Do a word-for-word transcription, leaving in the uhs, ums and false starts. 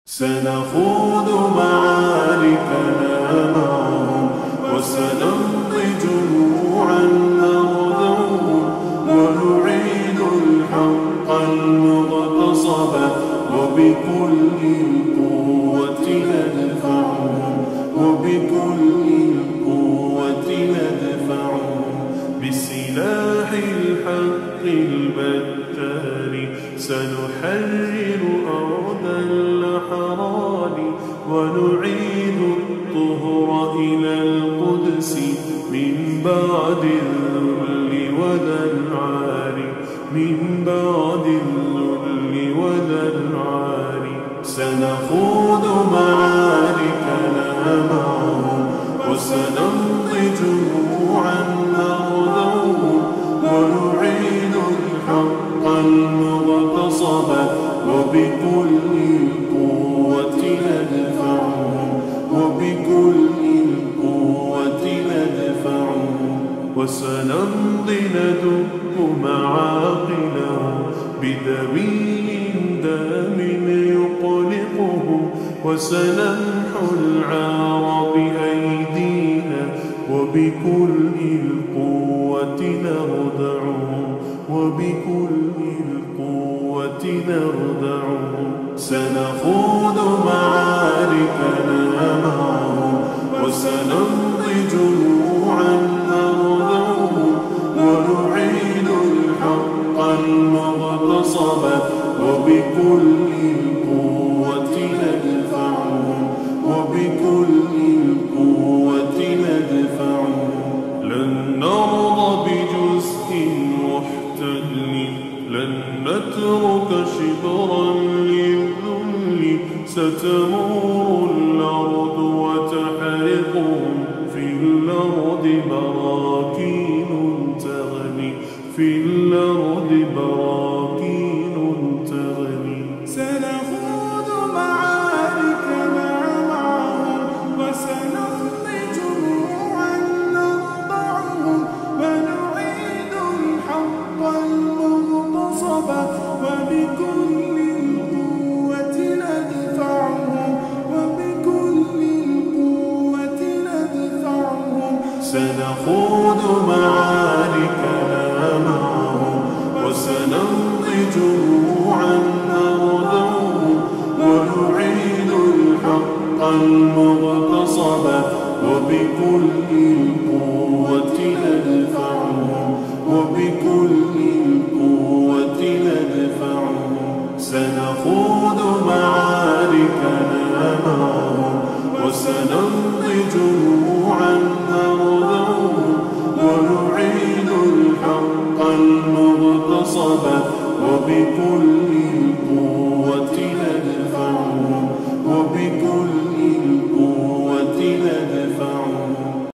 سنخوض معاركنا معهم وسنمضي جموعا نرضهم ونعيد الحق المغتصب وبكل القوة ندفعهم وبكل القوة ندفعهم بسلاح الحق البتار سنحرر أرض الأحرار ونعيد الطهر إلى القدس من بعد الذل وذا العار من بعد الذل وذا العار سنخوض معاركنا معهم وسنمضي جموعا نرضهم ونعيد الحق المغتصب وبكل القوة ندفعهم وبكل القوة ندفعهم وسنمضي ندب معاقلهم بدمي دام يقلقهم وسنمحو العار بأيدينا وبكل القوة نردعهم وبكل القوة نردعهم سنخوض معاركنا معهم وسنمضي جموعا نرضهم ونعيد الحق المغتصب وبكل القوة ندفعهم وبكل القوة ندفعهم لن نرضى بجزء محتل لن نترك شبرا للذل ستمور الأرض وتحرقهم في الأرض براكين تغلي في الأرض براكين تغلي سنخوض معاركنا معهم وسنمضي جموعا نرضعهم ونعيد الحق المغتصب وبكل القوة ندفعهم وبكل القوة ندفعهم سنخوض معاركنا معهم وسنمضي جموعا نرضهم ونعيد الحق المغتصب وبكل القوة ندفعهم وبكل القوة ندفعهم سنخوض معاركنا معهم وسنمضي جموعا نرضهم ونعيد الحق المغتصب وبكل القوة